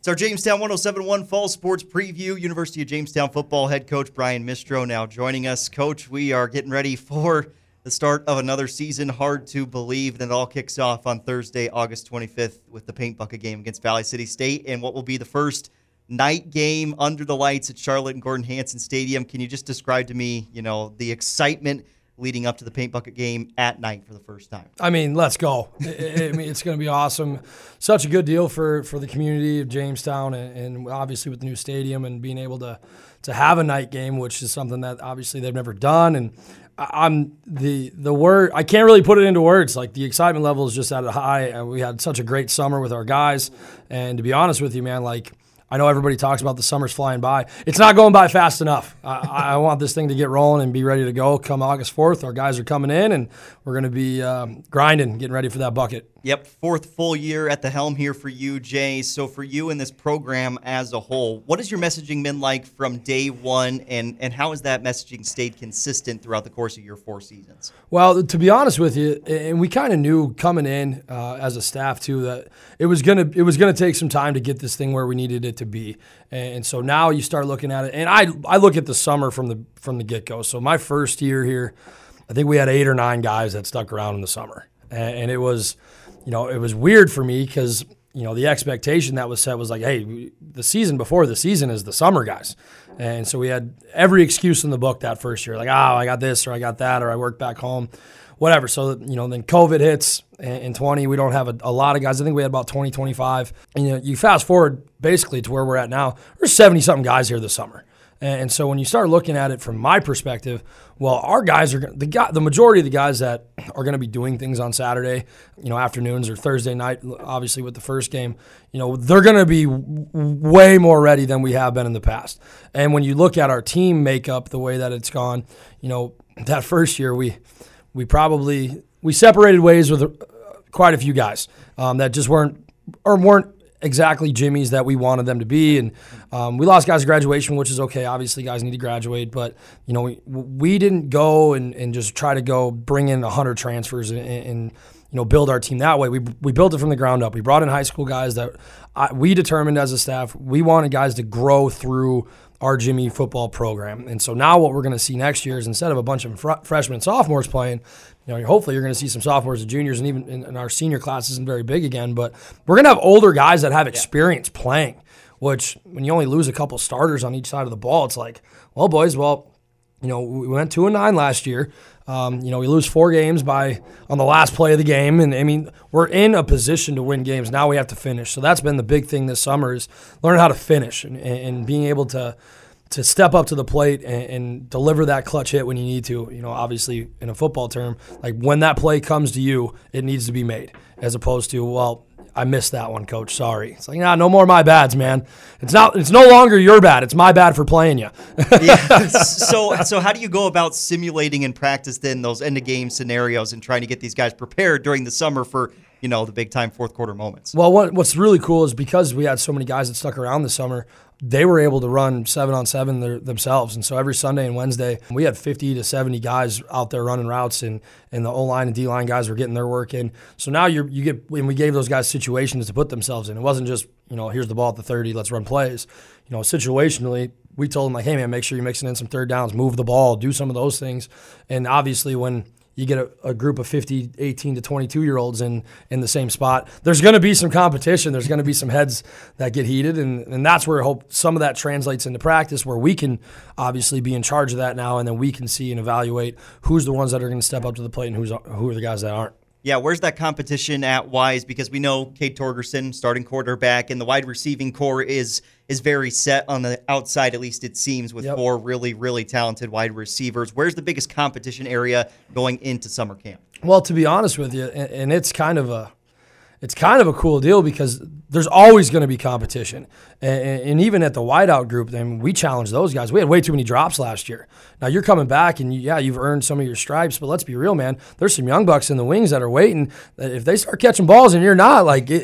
It's our Jamestown 107.1 Fall Sports Preview. University of Jamestown football head coach Brian Mistro now joining us. Coach, we are getting ready for the start of another season. Hard to believe that it all kicks off on Thursday, August 25th with the Paint Bucket game against Valley City State and what will be the first night game under the lights at Charlotte and Gordon Hanson Stadium. Can you just describe to me, the excitement leading up to the Paint Bucket game at night for the first time? I mean, let's go. It's going to be awesome. Such a good deal for the community of Jamestown and obviously with the new stadium and being able to have a night game, which is something that obviously they've never done. And I'm the word, I can't really put it into words. Like, the excitement level is just at a high. We had such a great summer with our guys. And to be honest with you, man, I know everybody talks about the summer's flying by. It's not going by fast enough. I want this thing to get rolling and be ready to go come August 4th. Our guys are coming in, and we're going to be grinding, getting ready for that bucket. Yep, fourth full year at the helm here for you, Jay. So for you and this program as a whole, what has your messaging been like from day one, and how has that messaging stayed consistent throughout the course of your 4 seasons? Well, to be honest with you, and we kind of knew coming in as a staff too that it was gonna take some time to get this thing where we needed it to be. And so now you start looking at it, and I look at the summer from the get-go. So my first year here, I think we had 8 or 9 guys that stuck around in the summer, and it was. It was weird for me because, the expectation that was set was like, hey, the season before the season is the summer, guys. And so we had every excuse in the book that first year, like, I got this or I got that or I worked back home, whatever. So, then COVID hits in 20. We don't have a lot of guys. I think we had about 20, 25. And, you fast forward basically to where we're at now. There's 70-something guys here this summer. And so when you start looking at it from my perspective, well, our guys are the majority of the guys that are going to be doing things on Saturday, afternoons or Thursday night, obviously with the first game, they're going to be way more ready than we have been in the past. And when you look at our team makeup, the way that it's gone, that first year we separated ways with quite a few guys that just weren't exactly Jimmy's that we wanted them to be, and we lost guys at graduation, which is okay. Obviously, guys need to graduate, but we didn't go and just try to go bring in 100 transfers and build our team that way. We built it from the ground up. We brought in high school guys that we determined as a staff we wanted guys to grow through our Jimmy football program. And so now what we're going to see next year is instead of a bunch of freshmen and sophomores playing, hopefully you're going to see some sophomores and juniors, and even in our senior class isn't very big again, but we're going to have older guys that have experience playing, which when you only lose a couple starters on each side of the ball, it's like, well, boys, we went 2-9 last year. We lose 4 games on the last play of the game, and I mean we're in a position to win games. Now we have to finish. So that's been the big thing this summer is learning how to finish and being able to step up to the plate and deliver that clutch hit when you need to. Obviously in a football term, like when that play comes to you, it needs to be made, as opposed to, well, I missed that one, coach. Sorry. It's like, no more my bads, man. It's no longer your bad. It's my bad for playing you. Yeah. So how do you go about simulating in practice then those end of game scenarios and trying to get these guys prepared during the summer for, the big time fourth quarter moments? Well, what's really cool is because we had so many guys that stuck around this summer, they were able to run 7-on-7 themselves. And so every Sunday and Wednesday, we had 50 to 70 guys out there running routes, and the O-line and D-line guys were getting their work in. So now when we gave those guys situations to put themselves in. It wasn't just, here's the ball at the 30, let's run plays. Situationally, we told them, like, hey, man, make sure you're mixing in some third downs, move the ball, do some of those things. And obviously when you get a group of 50, 18 to 22-year-olds in the same spot, there's going to be some competition. There's going to be some heads that get heated, and that's where I hope some of that translates into practice, where we can obviously be in charge of that now, and then we can see and evaluate who's the ones that are going to step up to the plate and who are the guys that aren't. Yeah, where's that competition at Wise? Because we know Cade Torgerson, starting quarterback, and the wide receiving core is very set on the outside, at least it seems, with 4 really, really talented wide receivers. Where's the biggest competition area going into summer camp? Well, to be honest with you, and it's kind of a cool deal because there's always going to be competition. And even at the wideout group, then we challenged those guys. We had way too many drops last year. Now you're coming back and you've earned some of your stripes, but let's be real, man. There's some young bucks in the wings that are waiting. If they start catching balls and you're not,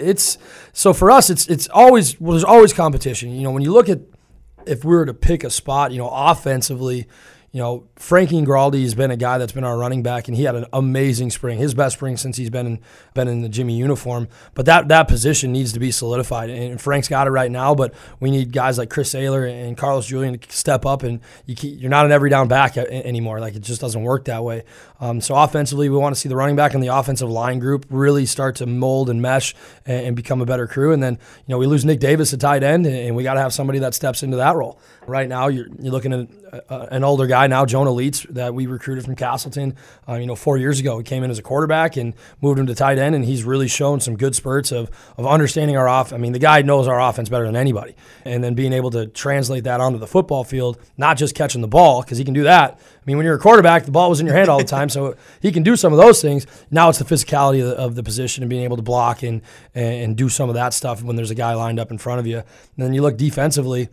so for us, there's always competition. When you look at, if we were to pick a spot, offensively, Frankie Ingraldi has been a guy that's been our running back, and he had an amazing spring, his best spring since he's been in the Jimmy uniform. But that position needs to be solidified, and Frank's got it right now. But we need guys like Chris Saylor and Carlos Julian to step up, and you're not an every down back anymore. Like, it just doesn't work that way. So offensively, we want to see the running back and the offensive line group really start to mold and mesh and become a better crew. And then we lose Nick Davis at tight end, and we got to have somebody that steps into that role. Right now, you're looking at an older guy now, Jonah Leitz, that we recruited from Castleton 4 years ago. He came in as a quarterback and moved him to tight end, and he's really shown some good spurts of understanding our offense. I mean, the guy knows our offense better than anybody. And then being able to translate that onto the football field, not just catching the ball, because he can do that. I mean, when you're a quarterback, the ball was in your hand all the time, so he can do some of those things. Now it's the physicality of the position and being able to block and do some of that stuff when there's a guy lined up in front of you. And then you look defensively,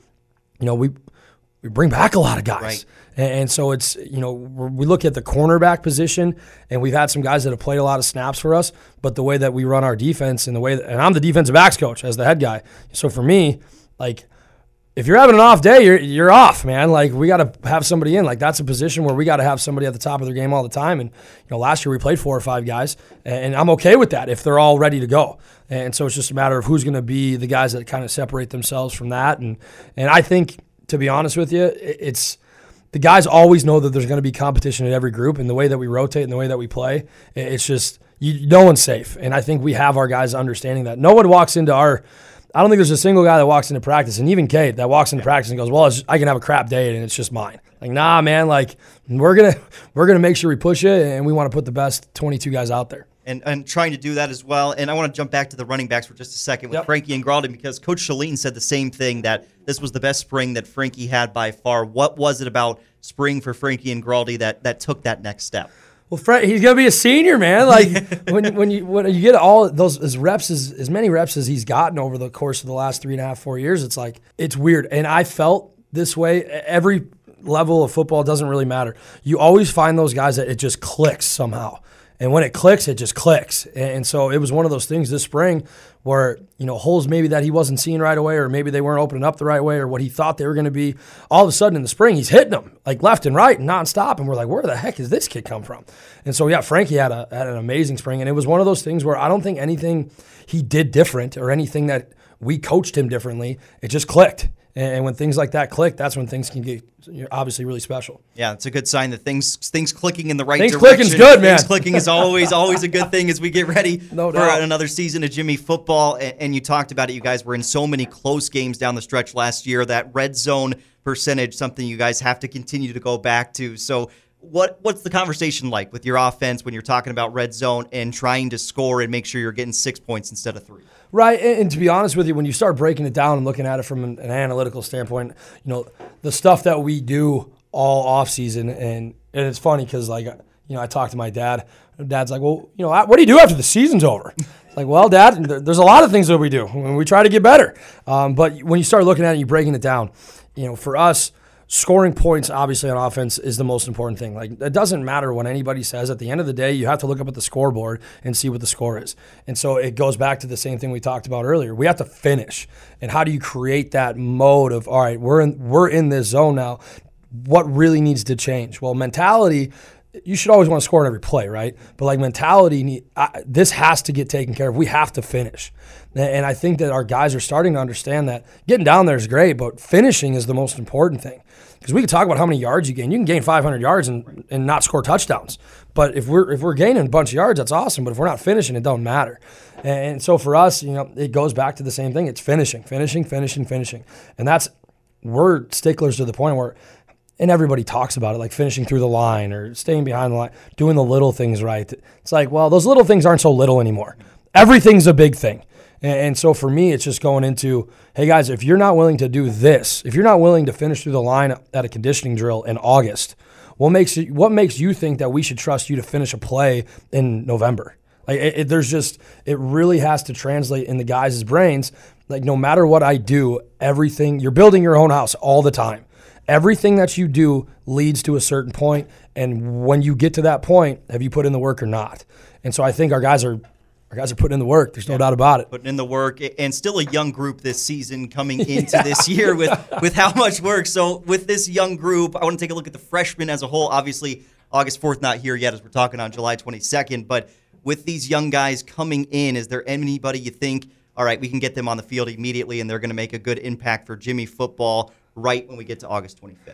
we bring back a lot of guys. Right. And so it's, we look at the cornerback position, and we've had some guys that have played a lot of snaps for us, but the way that we run our defense and and I'm the defensive backs coach as the head guy. So for me, like, if you're having an off day, you're off, man. Like, we got to have somebody in. Like, that's a position where we got to have somebody at the top of their game all the time. And, last year we played 4 or 5 guys, and I'm okay with that if they're all ready to go. And so it's just a matter of who's going to be the guys that kind of separate themselves from that. And I think, to be honest with you, it's the guys always know that there's going to be competition in every group, and the way that we rotate and the way that we play, it's just no one's safe. And I think we have our guys understanding that. No one walks into I don't think there's a single guy that walks into practice, and even Kate, that walks into practice and goes, well, I can have a crap day and it's just mine. Like, nah, man, like, we're gonna make sure we push it, and we want to put the best 22 guys out there. And trying to do that as well. And I want to jump back to the running backs for just a second with Frankie Ingraldi, because Coach Shalene said the same thing, that this was the best spring that Frankie had by far. What was it about spring for Frankie Ingraldi that took that next step? Well, he's gonna be a senior, man. Like, when you get all those as many reps as he's gotten over the course of the last 3.5, 4 years, it's like, it's weird. And I felt this way. Every level of football doesn't really matter. You always find those guys that it just clicks somehow. And when it clicks, it just clicks. And so it was one of those things this spring where, holes maybe that he wasn't seeing right away, or maybe they weren't opening up the right way, or what he thought they were going to be. All of a sudden in the spring, he's hitting them like left and right and nonstop. And we're like, where the heck is this kid come from? And so, Frankie had an amazing spring. And it was one of those things where I don't think anything he did different or anything that we coached him differently, it just clicked. And when things like that click, that's when things can get obviously really special. Yeah, it's a good sign that things clicking in the right direction. Things clicking's good, man. Things clicking is always a good thing as we get ready for another season of Jimmy football. And you talked about it. You guys were in so many close games down the stretch last year. That red zone percentage, something you guys have to continue to go back to. So what's the conversation like with your offense when you're talking about red zone and trying to score and make sure you're getting 6 points instead of 3? Right, and to be honest with you, when you start breaking it down and looking at it from an analytical standpoint, the stuff that we do all off season, and it's funny because I talked to my dad. Dad's like, well, what do you do after the season's over? Like, well, Dad, there's a lot of things that we do, and we try to get better. But when you start looking at it, and you're breaking it down. For us, scoring points, obviously, on offense is the most important thing. Like, it doesn't matter what anybody says. At the end of the day, you have to look up at the scoreboard and see what the score is. And so it goes back to the same thing we talked about earlier. We have to finish. And how do you create that mode of, all right, we're in this zone now. What really needs to change? Well, mentality, you should always want to score in every play, right? But like mentality, this has to get taken care of. We have to finish. And I think that our guys are starting to understand that getting down there is great, but finishing is the most important thing. Because we can talk about how many yards you gain. You can gain 500 yards and not score touchdowns. But if we're gaining a bunch of yards, that's awesome. But if we're not finishing, it don't matter. And so for us, it goes back to the same thing. It's finishing. And we're sticklers to the point where, and everybody talks about it, like finishing through the line or staying behind the line, doing the little things right. It's like, well, those little things aren't so little anymore. Everything's a big thing. And so for me, it's just going into, hey, guys, if you're not willing to do this, if you're not willing to finish through the line at a conditioning drill in August, what makes you think that we should trust you to finish a play in November? Like, it really has to translate in the guys' brains. Like, no matter what I do, everything, you're building your own house all the time. Everything that you do leads to a certain point, and when you get to that point, have you put in the work or not? And so I think our guys are our guys are putting in the work. There's no doubt about it. Putting in the work, and still a young group this season coming into this year with how much work. So with this young group, I want to take a look at the freshmen as a whole. Obviously, August 4th not here yet as we're talking on July 22nd, but with these young guys coming in, is there anybody you think, all right, we can get them on the field immediately and they're going to make a good impact for Jimmy football right when we get to August 25th?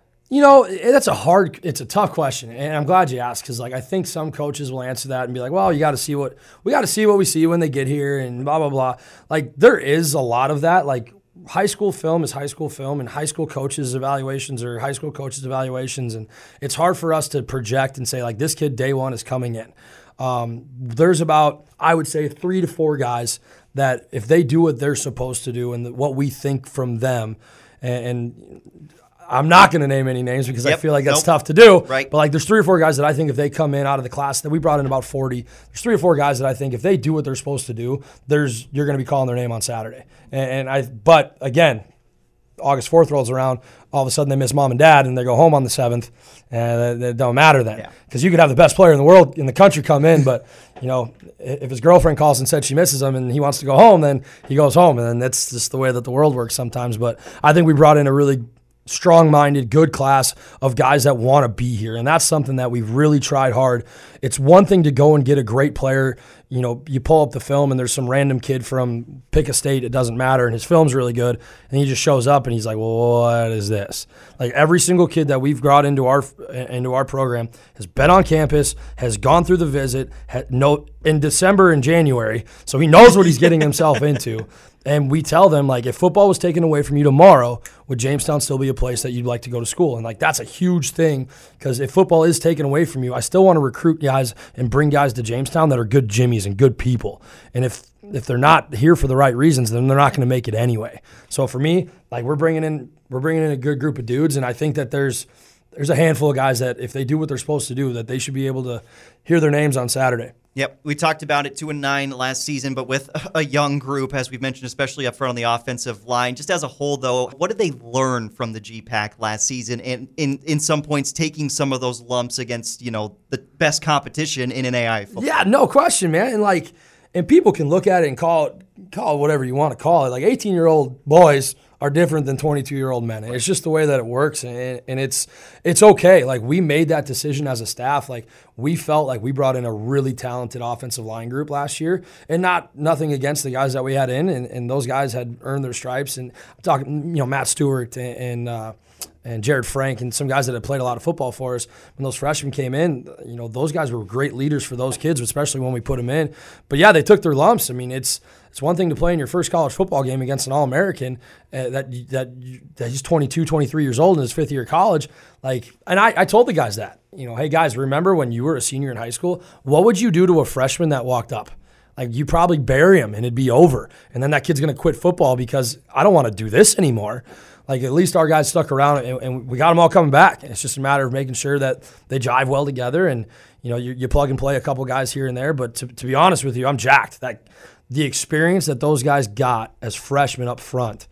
It's a tough question, and I'm glad you asked because, I think some coaches will answer that and be like, "Well, you got to see what we see when they get here," and blah blah blah. There is a lot of that. High school film is high school film, and high school coaches' evaluations are high school coaches' evaluations, and it's hard for us to project and say this kid day one is coming in. There's about, I would say, 3 to 4 guys that if they do what they're supposed to do and what we think from them, and I'm not going to name any names because I feel like that's tough to do. Right. But there's 3 or 4 guys that I think if they come in out of the class that we brought in about 40, there's 3 or 4 guys that I think if they do what they're supposed to do, you're going to be calling their name on Saturday. But again, August 4th rolls around, all of a sudden they miss mom and dad and they go home on the 7th, and it don't matter then. Because you could have the best player in the world, in the country come in, but if his girlfriend calls and said she misses him and he wants to go home, then he goes home. And then that's just the way that the world works sometimes. But I think we brought in a really strong-minded, good class of guys that want to be here, and that's something that we've really tried hard. It's one thing to go and get a great player. You pull up the film and there's some random kid from pick a state, it doesn't matter, and his film's really good, and he just shows up and he's like, well, what is this? Every single kid that we've brought into our program has been on campus, has gone through the visit, in December and January, so he knows what he's getting himself into. And we tell them, if football was taken away from you tomorrow, would Jamestown still be a place that you'd like to go to school? And, that's a huge thing because if football is taken away from you, I still want to recruit guys and bring guys to Jamestown that are good Jimmies and good people. And if they're not here for the right reasons, then they're not going to make it anyway. So for me, we're bringing in a good group of dudes, and I think that there's a handful of guys that if they do what they're supposed to do, that they should be able to hear their names on Saturday. Yep, we talked about it 2-9 last season, but with a young group, as we've mentioned, especially up front on the offensive line. Just as a whole, though, what did they learn from the GPAC last season? And in some points, taking some of those lumps against the best competition in NAIA football. Yeah, no question, man. And people can look at it and call it whatever you want to call it. 18-year-old boys are different than 22-year-old men. It's just the way that it works, and it's okay. We made that decision as a staff. We felt like we brought in a really talented offensive line group last year, and nothing against the guys that we had in, and those guys had earned their stripes. And I'm talking, Matt Stewart and Jared Frank and some guys that had played a lot of football for us. When those freshmen came in, those guys were great leaders for those kids, especially when we put them in. But yeah, they took their lumps. It's one thing to play in your first college football game against an All-American that he's 22, 23 years old in his 5th year of college. And I told the guys that, hey guys, remember when you were a senior in high school, what would you do to a freshman that walked up? You probably bury him and it'd be over. And then that kid's going to quit football because I don't want to do this anymore. At least our guys stuck around and we got them all coming back. It's just a matter of making sure that they jive well together and, you plug and play a couple guys here and there. But to be honest with you, I'm jacked. The experience that those guys got as freshmen up front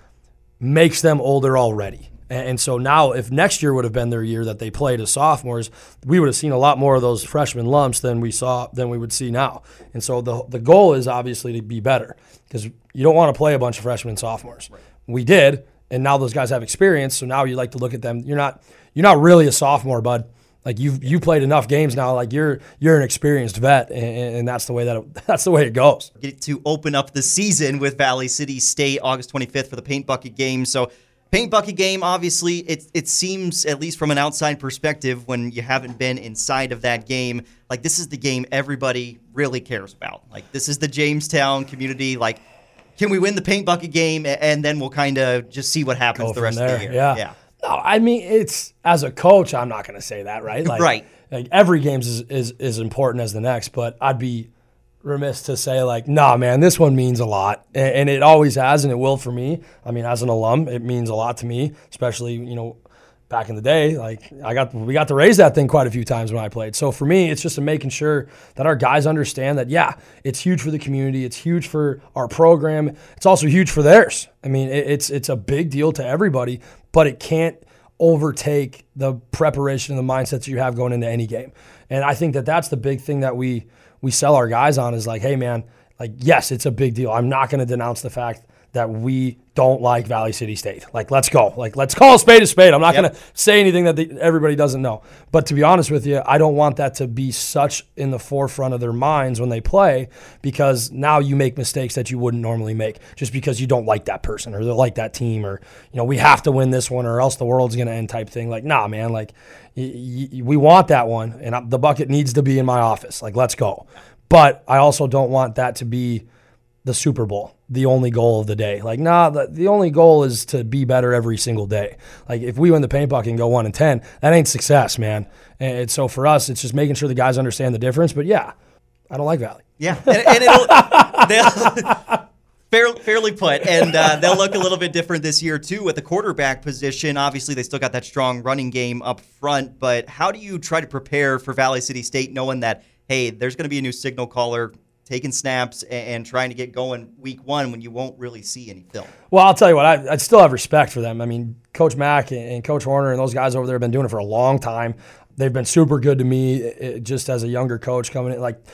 makes them older already. And so now if next year would have been their year that they played as sophomores, we would have seen a lot more of those freshman lumps than we would see now. And so the goal is obviously to be better because you don't want to play a bunch of freshmen and sophomores. Right. We did. And now those guys have experience, so now you like to look at them. You're not really a sophomore, bud. You played enough games now. You're an experienced vet, and that's the way that's the way it goes. Get to open up the season with Valley City State August 25th for the Paint Bucket game. So Paint Bucket game, obviously, it seems, at least from an outside perspective, when you haven't been inside of that game, this is the game everybody really cares about. This is the Jamestown community. Can we win the Paint Bucket game, and then we'll kind of just see what happens the rest of the year? Yeah. No, it's as a coach, I'm not going to say that, right? Right. Every game is important as the next, but I'd be remiss to say nah, man, this one means a lot, and it always has, and it will for me. As an alum, it means a lot to me, especially back in the day, we got to raise that thing quite a few times when I played. So for me, it's just making sure that our guys understand that, yeah, it's huge for the community. It's huge for our program. It's also huge for theirs. It's a big deal to everybody, but it can't overtake the preparation and the mindsets you have going into any game. And I think that that's the big thing that we we sell our guys on is like, hey, man, like, yes, it's a big deal. I'm not going to denounce the fact that we don't like Valley City State. Like, let's go. Like, let's call a spade a spade. I'm not going to say anything that everybody doesn't know. But to be honest with you, I don't want that to be such in the forefront of their minds when they play, because now you make mistakes that you wouldn't normally make just because you don't like that person or they like that team, or, we have to win this one or else the world's going to end type thing. Like, nah, man, like, we want that one, and the bucket needs to be in my office. Like, let's go. But I also don't want that to be the Super Bowl, the only goal of the day. Like, nah, the only goal is to be better every single day. Like, if we win the paint bucket and go 1-10, that ain't success, man. And so for us, it's just making sure the guys understand the difference. But yeah, I don't like Valley. Yeah, and they'll fairly put, and they'll look a little bit different this year too with the quarterback position. Obviously, they still got that strong running game up front, but how do you try to prepare for Valley City State, knowing that, hey, there's going to be a new signal caller taking snaps and trying to get going week one when you won't really see any film? Well, I'll tell you what, I still have respect for them. I mean, Coach Mack and Coach Horner and those guys over there have been doing it for a long time. They've been super good to me just as a younger coach coming in. Like,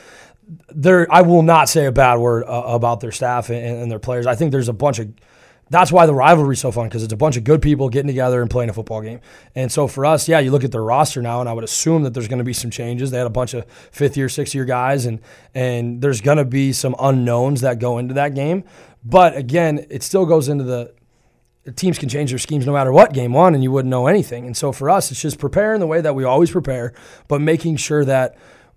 I will not say a bad word about their staff and their players. I think there's a bunch of – that's why the rivalry is so fun, because it's a bunch of good people getting together and playing a football game. And so for us, yeah, you look at their roster now, and I would assume that there's going to be some changes. They had a bunch of fifth-year, sixth-year guys, and there's going to be some unknowns that go into that game. But, again, it still goes into the teams can change their schemes no matter what game one, and you wouldn't know anything. And so for us, it's just preparing the way that we always prepare, but making sure that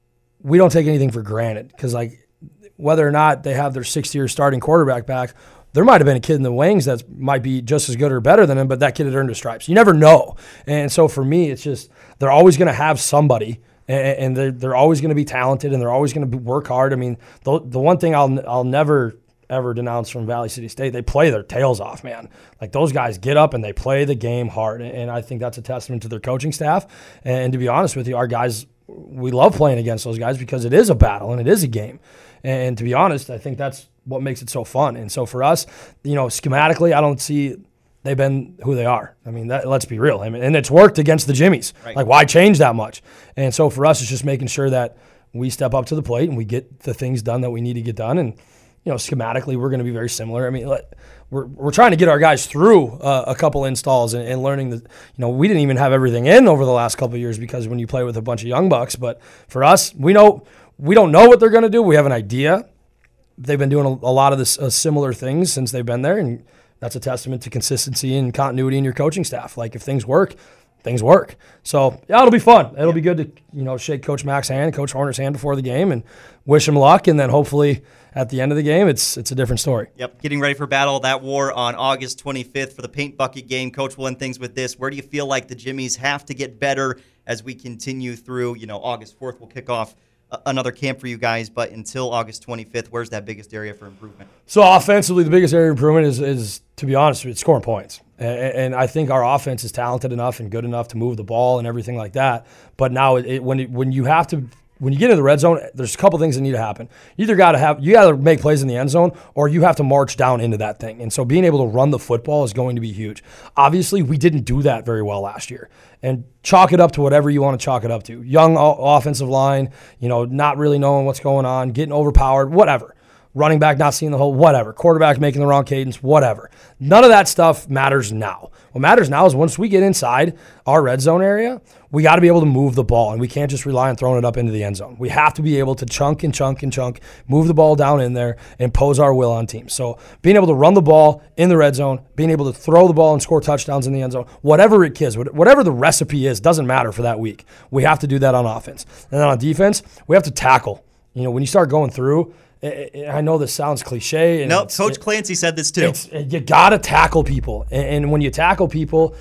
we don't take anything for granted. Because, like, whether or not they have their sixth-year starting quarterback back, there might have been a kid in the wings that might be just as good or better than him, but that kid had earned his stripes. You never know. And so for me, it's just they're always going to have somebody, and they're always going to be talented, and they're always going to work hard. I mean, the one thing I'll never ever denounce from Valley City State, they play their tails off, man. Like, those guys get up and they play the game hard, and I think that's a testament to their coaching staff. And to be honest with you, our guys, we love playing against those guys because it is a battle and it is a game. And to be honest, I think that's what makes it so fun. And so for us, schematically, I don't see they've been who they are. I mean, let's be real. I mean, and it's worked against the Jimmies. Right. Like, why change that much? And so for us, it's just making sure that we step up to the plate and we get the things done that we need to get done. And, schematically, we're going to be very similar. I mean, we're trying to get our guys through a couple installs and learning that, we didn't even have everything in over the last couple of years, because when you play with a bunch of young bucks. But for us, we don't know what they're going to do. We have an idea. They've been doing a lot of this similar things since they've been there, and that's a testament to consistency and continuity in your coaching staff. Like, if things work, things work. So, yeah, it'll be fun. It'll be good to, shake Coach Mack's hand, Coach Horner's hand before the game, and wish him luck, and then hopefully at the end of the game, it's a different story. Yep, getting ready for Battle of That War on August 25th for the Paint Bucket game. Coach, we'll end things with this. Where do you feel like the Jimmies have to get better as we continue through, August 4th will kick off another camp for you guys, but until August 25th, where's that biggest area for improvement? So offensively, the biggest area of improvement is to be honest, it's scoring points. And I think our offense is talented enough and good enough to move the ball and everything like that. But now when you get into the red zone, there's a couple things that need to happen. You either make plays in the end zone, or you have to march down into that thing. And so being able to run the football is going to be huge. Obviously, we didn't do that very well last year. And chalk it up to whatever you want to chalk it up to. Young offensive line, not really knowing what's going on, getting overpowered, whatever. Running back not seeing the hole, whatever. Quarterback making the wrong cadence, whatever. None of that stuff matters now. What matters now is once we get inside our red zone area, we got to be able to move the ball, and we can't just rely on throwing it up into the end zone. We have to be able to chunk and chunk and chunk, move the ball down in there, and impose our will on teams. So being able to run the ball in the red zone, being able to throw the ball and score touchdowns in the end zone, whatever it is, whatever the recipe is, doesn't matter for that week. We have to do that on offense. And then on defense, we have to tackle. When you start going through, I know this sounds cliche. No, Coach Clancy said this too. You got to tackle people. And when you tackle people,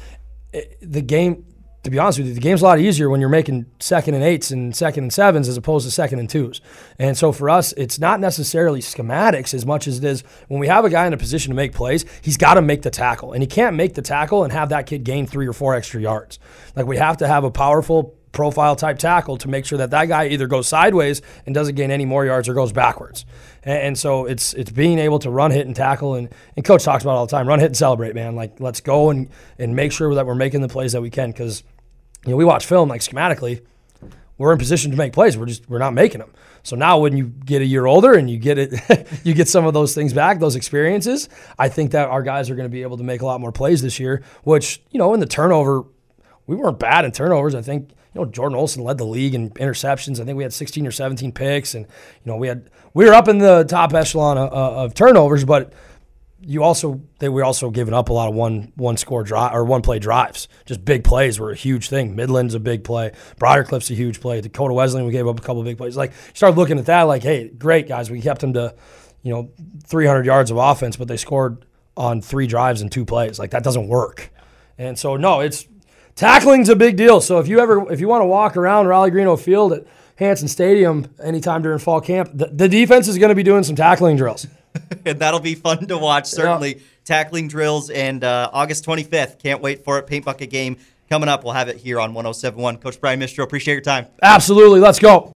the game, to be honest with you, the game's a lot easier when you're making 2nd and 8s and 2nd and 7s as opposed to 2nd and 2s. And so for us, it's not necessarily schematics as much as it is when we have a guy in a position to make plays, he's got to make the tackle. And he can't make the tackle and have that kid gain 3 or 4 extra yards. Like, we have to have a powerful profile type tackle to make sure that guy either goes sideways and doesn't gain any more yards or goes backwards. And so it's being able to run, hit, and tackle. And Coach talks about it all the time, run, hit, and celebrate, man. Like, let's go and make sure that we're making the plays that we can, because, we watch film, like, schematically, we're in position to make plays. We're not making them. So now when you get a year older and you get it, you get some of those things back, those experiences, I think that our guys are going to be able to make a lot more plays this year, which, in the turnover, we weren't bad in turnovers. I think, Jordan Olson led the league in interceptions. I think we had 16 or 17 picks, and, we were up in the top echelon of turnovers, but we also giving up a lot of one score drive or one play drives. Just big plays were a huge thing. Midland's a big play. Briarcliff's a huge play. Dakota Wesleyan, we gave up a couple of big plays. Like, you start looking at that, like, hey, great guys, we kept them to 300 yards of offense, but they scored on 3 drives and 2 plays. Like, that doesn't work. And so tackling's a big deal. So if you want to walk around Raleigh Greeno Field at Hanson Stadium anytime during fall camp, the defense is going to be doing some tackling drills. And that'll be fun to watch, certainly. Yeah. Tackling drills, and August 25th. Can't wait for it. Paint Bucket game coming up. We'll have it here on 107.1. Coach Brian Mistro, appreciate your time. Absolutely. Let's go.